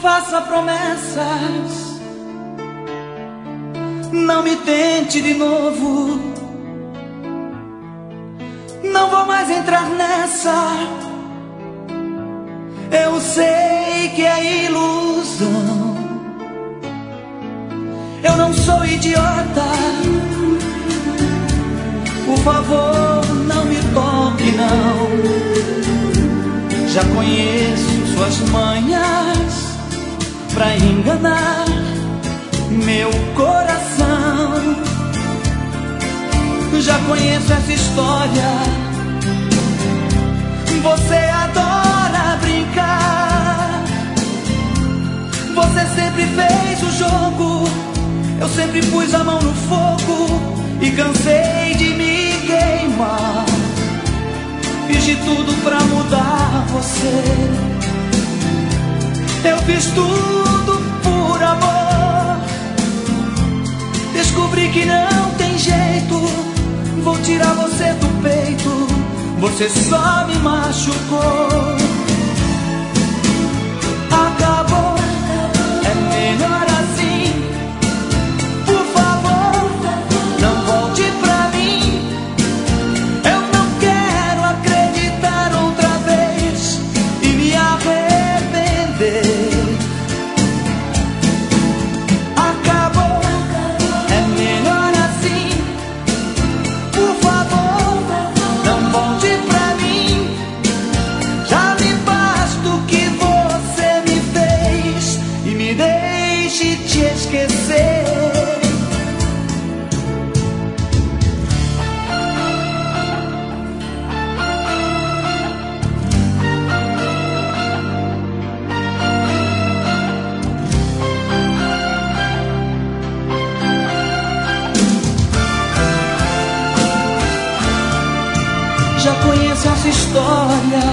faça promessas, não me tente de novo. Não vou mais entrar nessa. Eu sei que é ilusão. Eu não sou idiota. Por favor, não me toque, não. Já conheço suas manhas pra enganar meu coração. Já conheço essa história. Você adora brincar. Você sempre fez o jogo. Eu sempre pus a mão no fogo e cansei de me queimar. Fiz de tudo pra mudar você. Eu fiz tudo por amor. Descobri que não tem jeito. Vou tirar você do peito. Você só me machucou. Acabou. É melhor assim. Por favor, não volte pra mim. Eu não quero acreditar outra vez e me arrepender. Acabou. É melhor assim. Por favor, não volte pra mim. Já me basta o que você me fez e me deixe te esquecer. Já conheço essa história.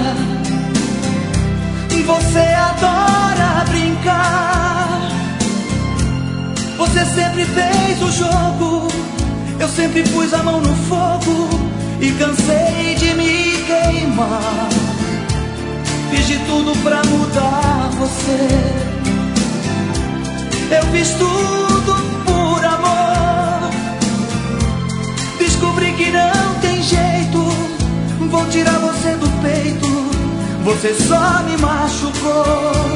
Você adora brincar. Você sempre fez o jogo. Eu sempre pus a mão no fogo e cansei de me queimar. Fiz de tudo pra mudar você. Eu fiz tudo por amor. Descobri que não tem jeito. Vou tirar você do peito. Você só me machucou.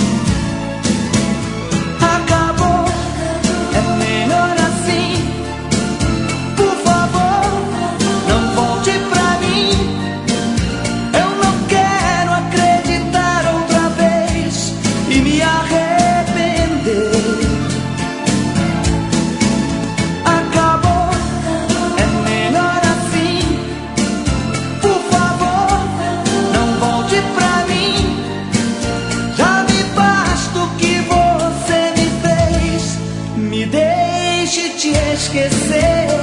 Acabou. É melhor assim. Por favor, não volte pra mim. Eu não quero acreditar outra vez e me arrepender. Acabou. É melhor assim. Por favor, não volte pra mim. Já me basta o que você me fez. Me deixe te esquecer.